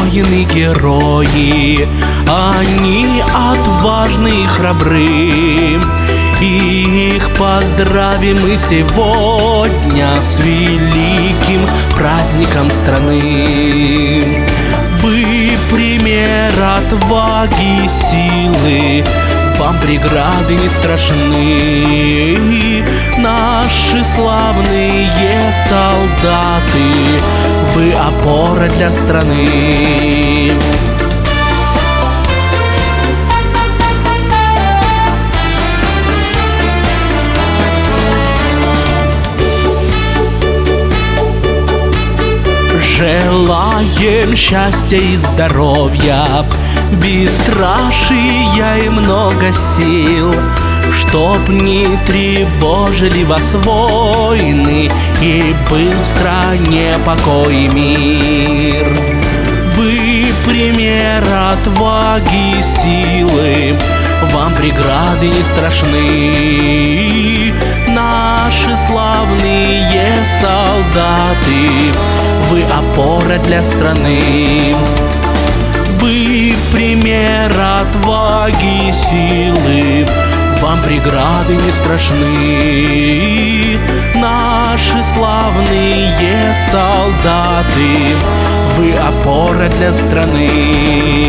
воины-герои, они отважны и храбры. Их поздравим мы сегодня с великим праздником страны. Вы пример отваги и силы, вам преграды не страшны. Наши славные солдаты, вы опора для страны. Желаем счастья и здоровья, бесстрашия и много сил, чтоб не тревожили вас войны, и был в стране покой и мир. Вы пример отваги и силы, вам преграды не страшны. Наши славные солдаты, вы опора для страны. Вы пример отваги и силы, вам преграды не страшны. Наши славные солдаты, вы опора для страны.